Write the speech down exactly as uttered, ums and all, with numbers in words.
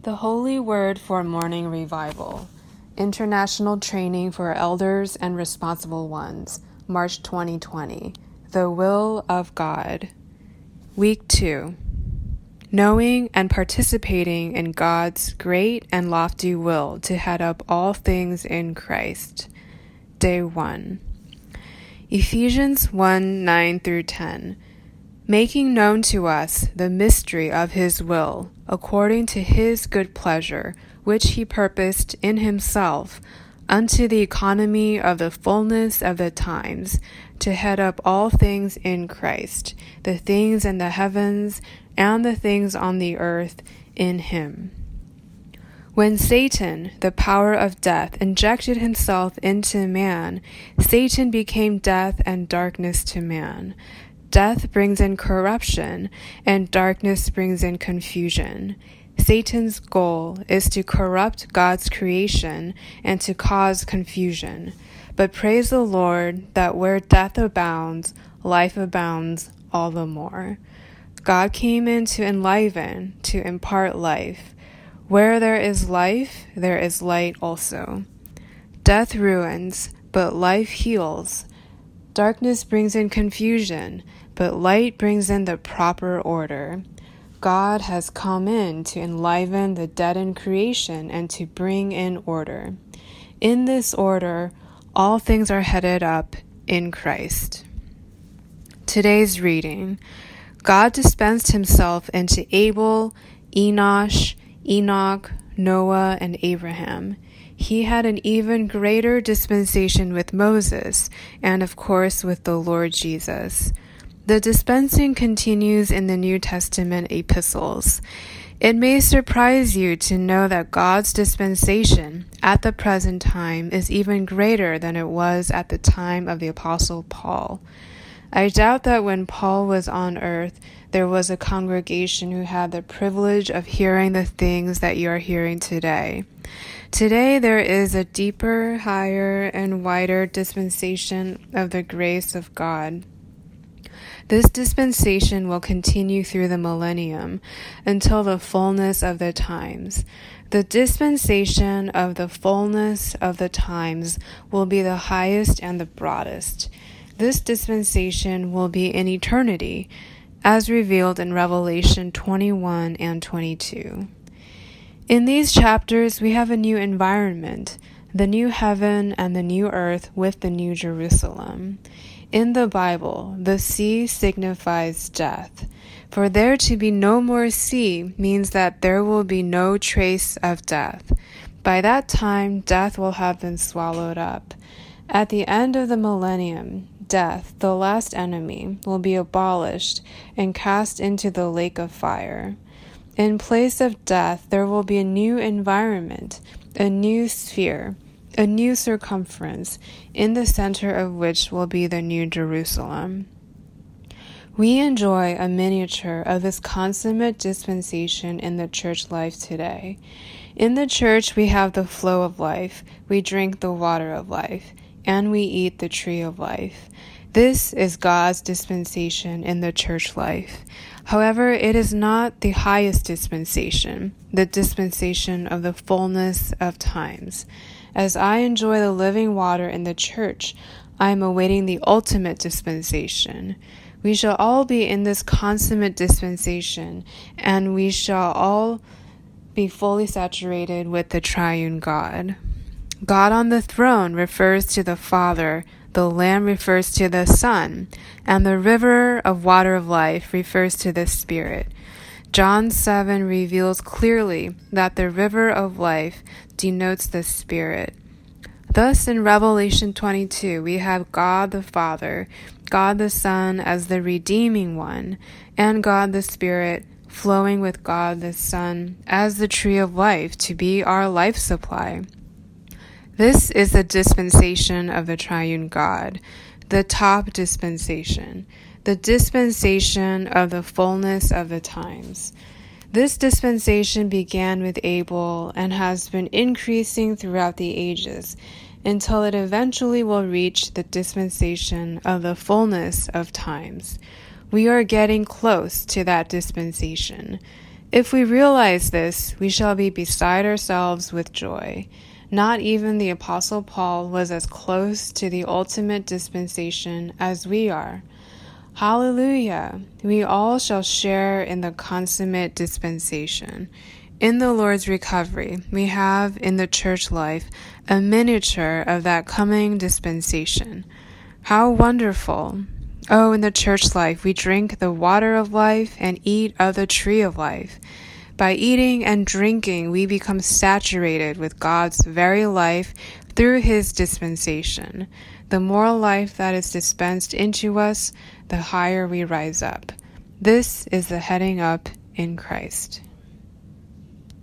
The Holy Word for Morning Revival, International Training for Elders and Responsible Ones, March twenty twenty. The Will of God. Week two. Knowing and participating in God's great and lofty will to head up all things in Christ. Day one. Ephesians one nine through ten. Making known to us the mystery of his will, according to his good pleasure, which he purposed in himself, unto the economy of the fullness of the times, to head up all things in Christ, the things in the heavens and the things on the earth in him. When Satan, the power of death, injected himself into man, Satan became death and darkness to man. Death brings in corruption, and darkness brings in confusion. Satan's goal is to corrupt God's creation and to cause confusion. But praise the Lord that where death abounds, life abounds all the more. God came in to enliven, to impart life. Where there is life, there is light also. Death ruins, but life heals. Darkness brings in confusion, but light brings in the proper order. God has come in to enliven the deadened creation and to bring in order. In this order, all things are headed up in Christ. Today's reading. God dispensed himself into Abel, Enosh, Enoch, Noah, and Abraham. He had an even greater dispensation with Moses, and of course with the Lord Jesus. The dispensing continues in the New Testament epistles. It may surprise you to know that God's dispensation at the present time is even greater than it was at the time of the Apostle Paul. I doubt that when Paul was on earth, there was a congregation who had the privilege of hearing the things that you are hearing today. Today there is a deeper, higher, and wider dispensation of the grace of God. This dispensation will continue through the millennium until the fullness of the times. The dispensation of the fullness of the times will be the highest and the broadest. This dispensation will be in eternity, as revealed in Revelation twenty-one and twenty-two. In these chapters, we have a new environment, the new heaven and the new earth with the new Jerusalem. In the Bible, the sea signifies death. For there to be no more sea means that there will be no trace of death. By that time, death will have been swallowed up. At the end of the millennium, death, the last enemy, will be abolished and cast into the lake of fire. In place of death, there will be a new environment, a new sphere, a new circumference, in the center of which will be the New Jerusalem. We enjoy a miniature of this consummate dispensation in the church life today. In the church, we have the flow of life, we drink the water of life, and we eat the tree of life. This is God's dispensation in the church life. However, it is not the highest dispensation, the dispensation of the fullness of times. As I enjoy the living water in the church, I am awaiting the ultimate dispensation. We shall all be in this consummate dispensation, and we shall all be fully saturated with the triune God. God on the throne refers to the Father, the Lamb refers to the Son, and the river of water of life refers to the Spirit. John seven reveals clearly that the river of life denotes the Spirit. Thus in Revelation twenty-two, we have God the Father, God the Son as the redeeming one, and God the Spirit flowing with God the Son as the tree of life to be our life supply. This is the dispensation of the triune God, the top dispensation, the dispensation of the fullness of the times. This dispensation began with Abel and has been increasing throughout the ages until it eventually will reach the dispensation of the fullness of times. We are getting close to that dispensation. If we realize this, we shall be beside ourselves with joy. Not even the Apostle Paul was as close to the ultimate dispensation as we are. Hallelujah! We all shall share in the consummate dispensation. In the Lord's recovery, we have in the church life a miniature of that coming dispensation. How wonderful! Oh, in the church life, we drink the water of life and eat of the tree of life. By eating and drinking, we become saturated with God's very life through His dispensation. The more life that is dispensed into us, the higher we rise up. This is the heading up in Christ.